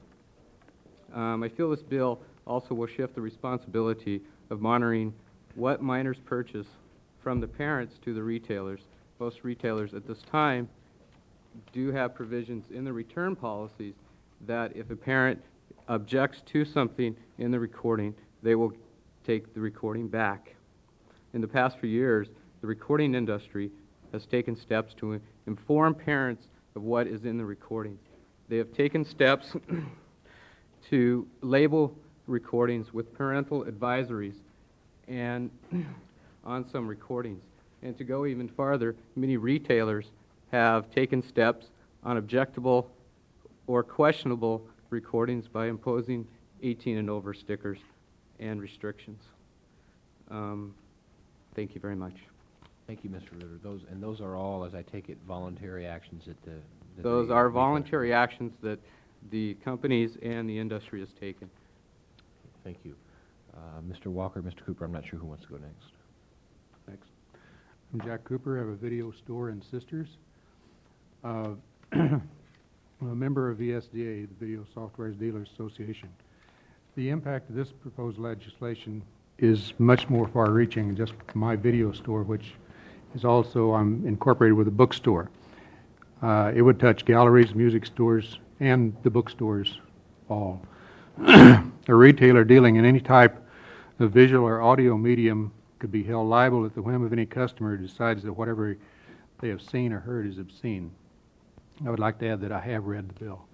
I feel this bill also will shift the responsibility of monitoring what minors purchase from the parents to the retailers. Most retailers at this time do have provisions in the return policies that if a parent objects to something in the recording, they will take the recording back. In the past few years, the recording industry has taken steps to inform parents of what is in the recording. They have taken steps to label recordings with parental advisories and on some recordings. And to go even farther, many retailers have taken steps on objectable or questionable recordings by imposing 18 and over stickers and restrictions. Thank you very much. Thank you, Mr. Ritter. Those are all, as I take it, voluntary actions that those are voluntary actions that the companies and the industry has taken. Thank you. Mr. Walker, Mr. Cooper, I'm not sure who wants to go next. Thanks. I'm Jack Cooper. I have a video store in Sisters. I'm a member of VSDA, the Video Software Dealers Association. The impact of this proposed legislation is much more far-reaching than just my video store, which is also, I'm incorporated with a bookstore. It would touch galleries, music stores, and the bookstores all. A retailer dealing in any type of visual or audio medium could be held liable at the whim of any customer who decides that whatever they have seen or heard is obscene. I would like to add that I have read the bill.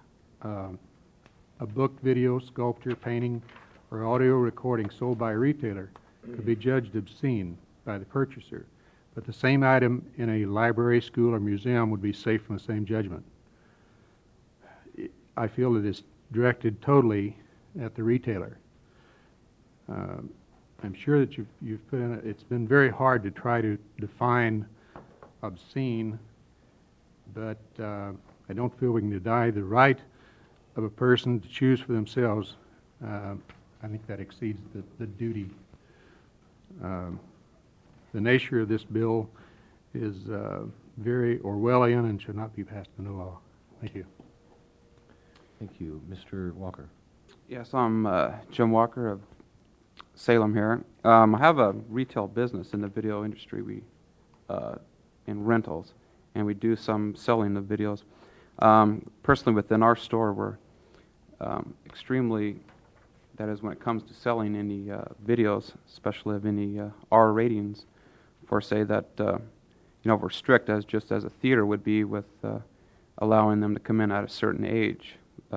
A book, video, sculpture, painting, or audio recording sold by a retailer could be judged obscene by the purchaser, but the same item in a library, school, or museum would be safe from the same judgment. I feel it is directed totally at the retailer. I'm sure that you've put in it's been very hard to try to define obscene, but I don't feel we can deny the right of a person to choose for themselves. I think that exceeds the duty. The nature of this bill is very Orwellian and should not be passed into law. Thank you. Thank you. Mr. Walker. Yes, I'm Jim Walker of Salem here. I have a retail business in the video industry. We in rentals, and we do some selling of videos. Personally, within our store, we're extremely, that is, when it comes to selling any videos, especially of any R ratings, for say that we're strict as just as a theater would be with allowing them to come in at a certain age.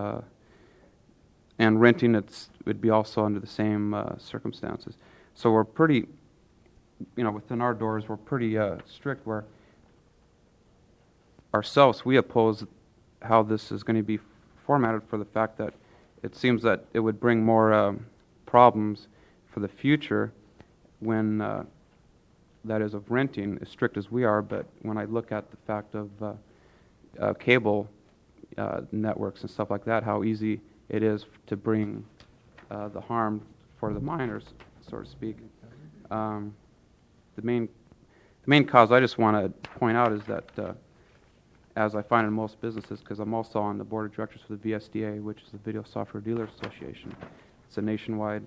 And renting would be also under the same circumstances. So we're pretty, within our doors, we're pretty strict where ourselves, we oppose how this is going to be formatted for the fact that it seems that it would bring more problems for the future when, that is, of renting, as strict as we are, but when I look at the fact of cable, networks and stuff like that, how easy it is to bring the harm for the minors, so to speak. The main cause I just want to point out is that, as I find in most businesses, because I'm also on the board of directors for the VSDA, which is the Video Software Dealers Association. It's a nationwide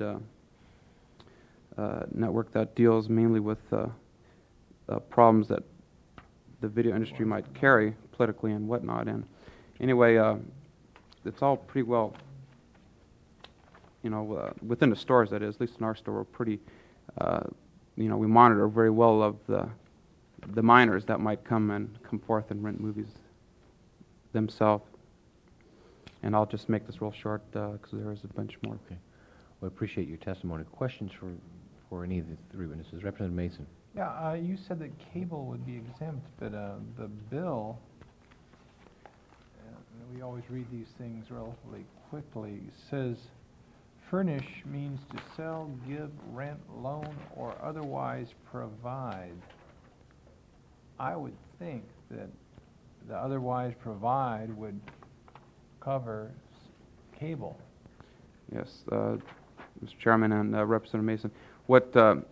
network that deals mainly with problems that the video industry might carry politically and whatnot. And anyway, it's all pretty well, within the stores, that is, at least in our store, we're pretty, we monitor very well of the minors that might come forth and rent movies themselves. And I'll just make this real short because there is a bunch more. Okay. Well, I appreciate your testimony. Questions for any of the three witnesses? Representative Mason. Yeah, you said that cable would be exempt, but the bill, we always read these things relatively quickly, says furnish means to sell, give, rent, loan, or otherwise provide. I would think that the otherwise provide would cover cable. Yes, Mr. Chairman and Representative Mason. What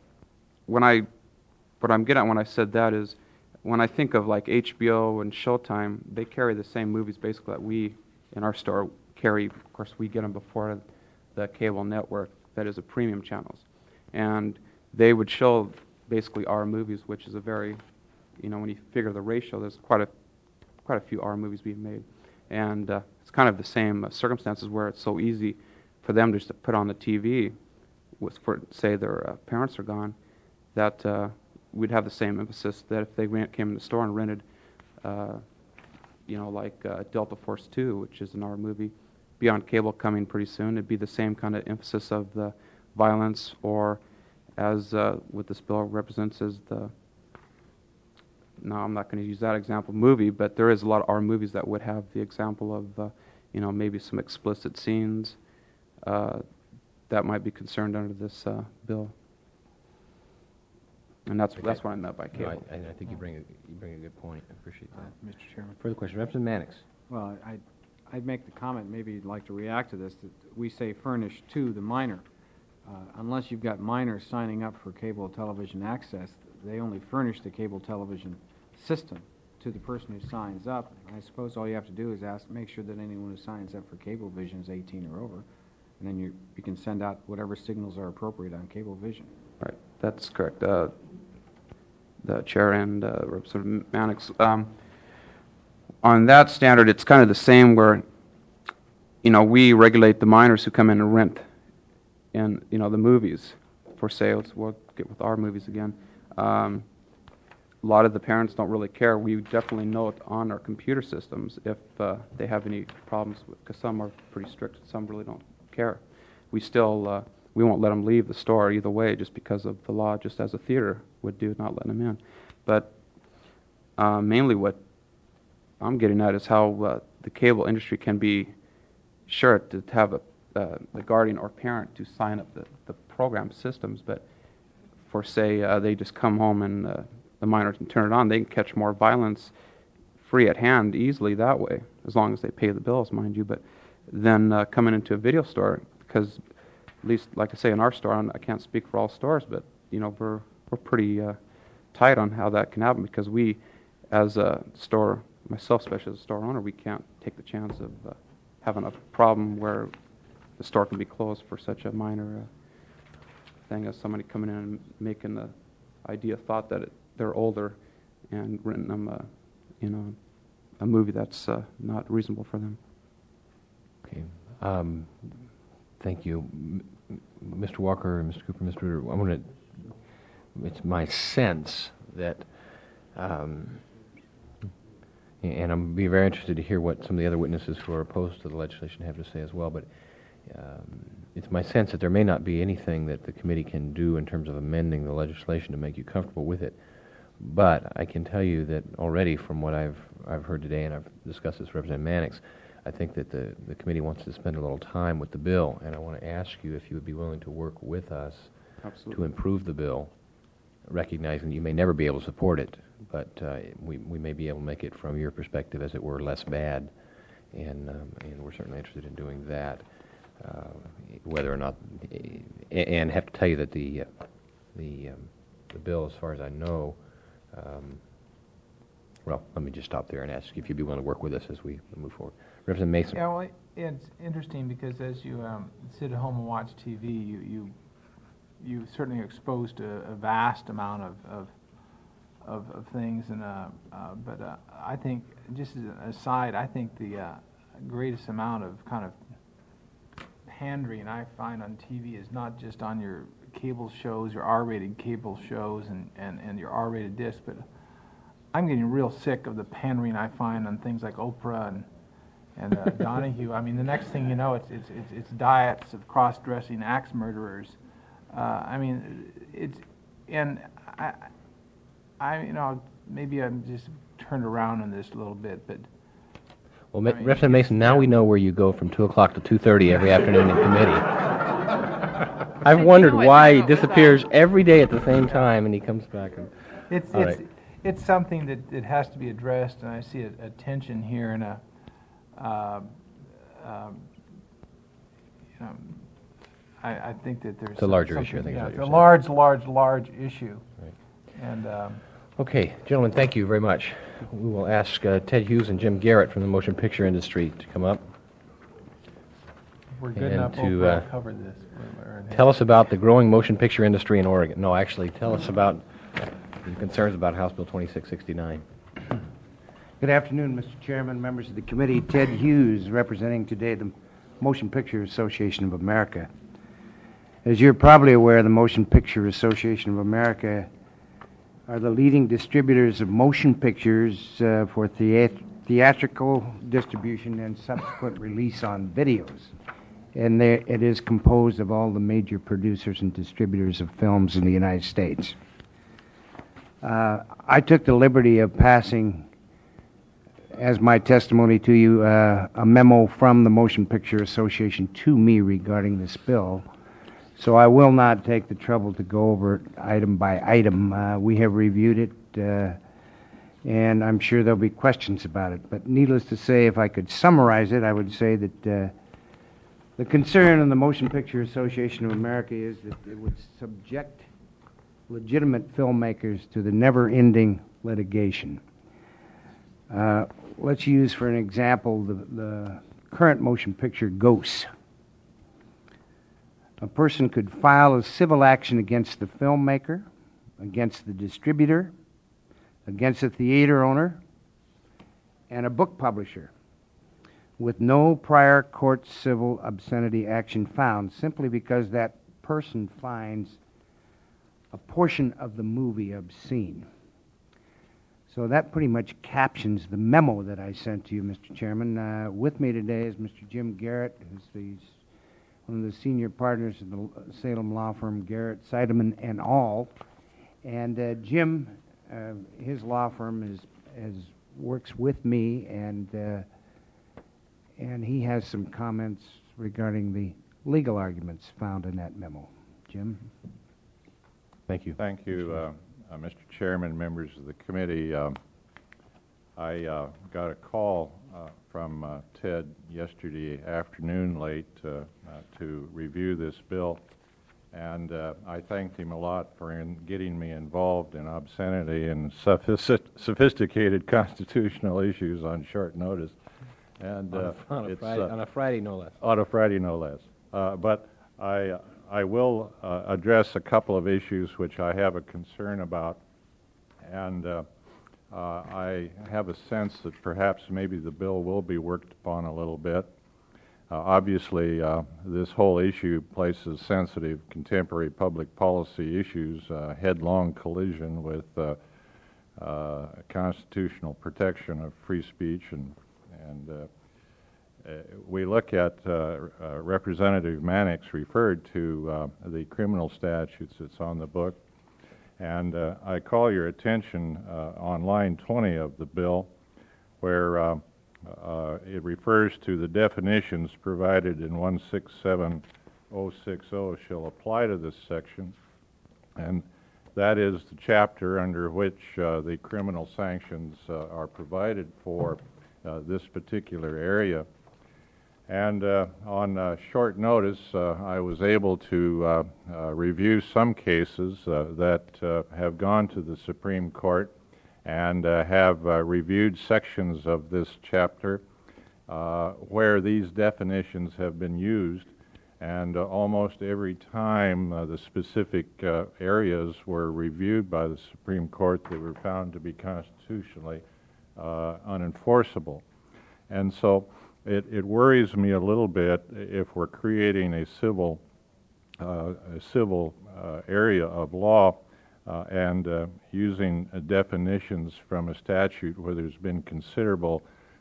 I'm getting at when I said that is, when I think of like HBO and Showtime, they carry the same movies basically that we in our store carry. Of course, we get them before the cable network, that is, the premium channels, and they would show basically our movies, which is a very, when you figure the ratio, there's quite a few R movies being made, and it's kind of the same circumstances where it's so easy for them just to put on the TV, for say their parents are gone, that we'd have the same emphasis that if they came in the store and rented, like Delta Force 2, which is an R movie, be on cable coming pretty soon. It'd be the same kind of emphasis of the violence, or as what this bill represents as the, no, I'm not going to use that example movie, but there is a lot of R movies that would have the example of, maybe some explicit scenes that might be concerned under this bill. And that's what I meant by cable. No, I think you bring a good point. I appreciate that. Mr. Chairman. Further question, Representative Mannix. Well, I'd make the comment, maybe you'd like to react to this, that we say furnish to the minor. Unless you've got minors signing up for cable television access, they only furnish the cable television system to the person who signs up. I suppose all you have to do is make sure that anyone who signs up for Cablevision is 18 or over, and then you can send out whatever signals are appropriate on Cablevision. Right, that's correct. The chair and Representative Mannix. On that standard, it's kind of the same where, we regulate the minors who come in and rent, and the movies for sales. We'll get with our movies again. A lot of the parents don't really care. We definitely note on our computer systems if they have any problems, because some are pretty strict and some really don't care. We still we won't let them leave the store either way, just because of the law, just as a theater would do, not letting them in. But mainly what I'm getting at is how the cable industry can be sure to have the guardian or parent to sign up the program systems, but for say they just come home and the minor can turn it on, they can catch more violence free at hand easily that way, as long as they pay the bills, mind you. But then coming into a video store, because at least, like I say, in our store, I can't speak for all stores, but we're pretty tight on how that can happen, because we, as a store, myself especially as a store owner, we can't take the chance of having a problem where the store can be closed for such a minor thing as somebody coming in and making the thought that they're older and renting them a movie that's not reasonable for them. Okay. Thank you. Mr. Walker, Mr. Cooper, Mr. Ruder, it's my sense that, and I'm be very interested to hear what some of the other witnesses who are opposed to the legislation have to say as well, but it's my sense that there may not be anything that the committee can do in terms of amending the legislation to make you comfortable with it. But I can tell you that already from what I've heard today, and I've discussed this with Representative Mannix, I think that the committee wants to spend a little time with the bill, and I want to ask you if you would be willing to work with us to improve the bill, recognizing that you may never be able to support it, but we may be able to make it, from your perspective, as it were, less bad. and we're certainly interested in doing that. Whether or not, and have to tell you that the bill, as far as I know, well, let me just stop there and ask if you'd be willing to work with us as we move forward. Representative Mason. Yeah, well, it's interesting because as you sit at home and watch TV, you certainly are exposed to a vast amount of things, and but I think, just as an aside, I think the greatest amount of kind of pandering I find on TV is not just on your cable shows, your R-rated cable shows, and your R-rated discs, but I'm getting real sick of the pandering I find on things like Oprah and Donahue. I mean, the next thing you know, it's diets of cross-dressing axe murderers. I mean, and I you know, maybe I'm just turned around on this a little bit, but. Well, Representative Mason, now we know where you go from 2 o'clock to 2:30 every afternoon in committee. I've wondered why he disappears every day at the same time, and he comes back. And, it's something that has to be addressed, and I see a tension here, and you know, I think that there's it's a larger issue. I think yeah, it's a large issue. Right. And okay, gentlemen, thank you very much. We will ask Ted Hughes and Jim Garrett from the motion picture industry to come up. We're good and enough to to cover this. Tell us about the growing motion picture industry in Oregon. No, actually, tell us about your concerns about House Bill 2669. Good afternoon, Mr. Chairman, members of the committee. Ted Hughes, representing today the Motion Picture Association of America. As you're probably aware, the Motion Picture Association of America are the leading distributors of motion pictures for theatrical distribution and subsequent release on videos. And it is composed of all the major producers and distributors of films in the United States. I took the liberty of passing, as my testimony to you, a memo from the Motion Picture Association to me regarding this bill. So I will not take the trouble to go over it item by item. We have reviewed it, and I'm sure there'll be questions about it. But needless to say, if I could summarize it, I would say that the concern in the Motion Picture Association of America is that it would subject legitimate filmmakers to the never-ending litigation. Let's use, for an example, the current motion picture Ghosts. A person could file a civil action against the filmmaker, against the distributor, against a theater owner, and a book publisher, with no prior court civil obscenity action found, simply because that person finds a portion of the movie obscene. So that pretty much captions the memo that I sent to you, Mr. Chairman. With me today is Mr. Jim Garrett, who's one of the senior partners of the Salem law firm Garrett, Seidemann and All. And Jim, his law firm works with me, and he has some comments regarding the legal arguments found in that memo. Jim? Thank you. Thank you, Mr. Chairman, members of the committee. I got a call from Ted yesterday afternoon late to review this bill, and I thanked him a lot for getting me involved in obscenity and sophisticated constitutional issues on short notice. And on a Friday, no less. On a Friday, no less. But I will address a couple of issues which I have a concern about, and I have a sense that perhaps maybe the bill will be worked upon a little bit. Obviously, this whole issue places sensitive contemporary public policy issues headlong collision with constitutional protection of free speech, and we look at Representative Mannix referred to the criminal statutes that's on the book, and I call your attention on line 20 of the bill, where it refers to the definitions provided in 167060 shall apply to this section, and that is the chapter under which the criminal sanctions are provided for this particular area. And on short notice, I was able to review some cases that have gone to the Supreme Court and have reviewed sections of this chapter where these definitions have been used. And almost every time the specific areas were reviewed by the Supreme Court, they were found to be constitutionally unenforceable. And so it worries me a little bit if we're creating a civil area of law and using definitions from a statute where there's been considerable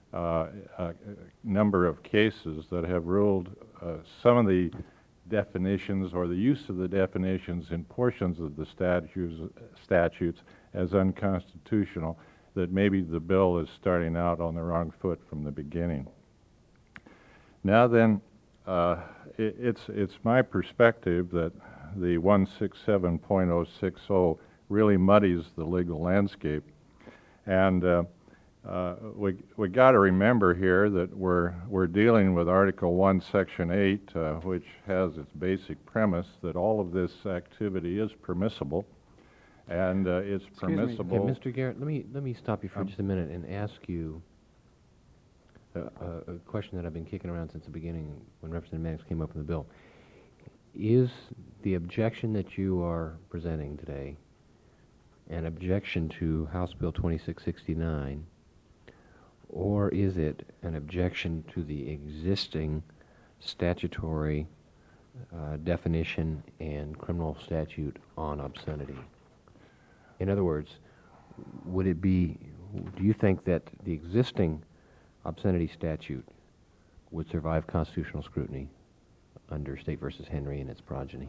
number of cases that have ruled some of the definitions or the use of the definitions in portions of the statutes as unconstitutional, that maybe the bill is starting out on the wrong foot from the beginning. Now then, it's my perspective that the 167.060 really muddies the legal landscape, and we got to remember here that we're dealing with Article 1, Section 8, which has its basic premise that all of this activity is permissible, and it's permissible. Okay, Mr. Garrett, let me stop you for just a minute and ask you a question that I've been kicking around since the beginning when Representative Mannix came up with the bill. Is the objection that you are presenting today an objection to House Bill 2669, or is it an objection to the existing statutory definition and criminal statute on obscenity? In other words, do you think that the existing obscenity statute would survive constitutional scrutiny under State v. Henry and its progeny?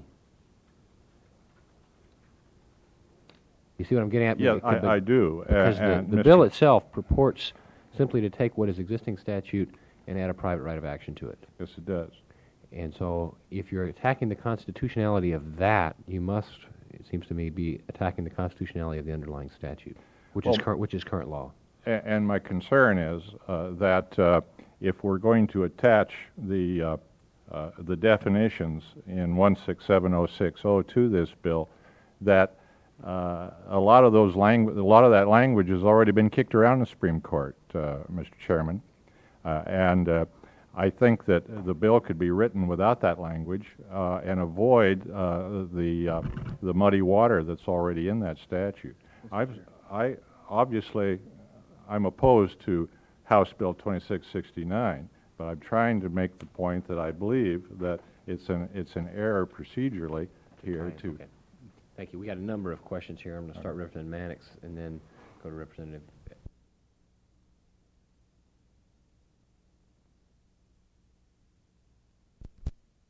You see what I'm getting at? Yeah, I do. Because the bill itself purports simply to take what is existing statute and add a private right of action to it. Yes, it does. And so if you're attacking the constitutionality of that, you must, it seems to me, be attacking the constitutionality of the underlying statute, which is current law. And my concern is that if we're going to attach the definitions in 167.060 to this bill, that a lot of that language has already been kicked around the Supreme Court, Mr. Chairman, and I think that the bill could be written without that language and avoid the muddy water that's already in that statute. I'm opposed to House Bill 2669, but I'm trying to make the point that I believe that it's an error procedurally here to. Okay. Thank you. We got a number of questions here. I'm going to start with Representative Mannix and then go to Representative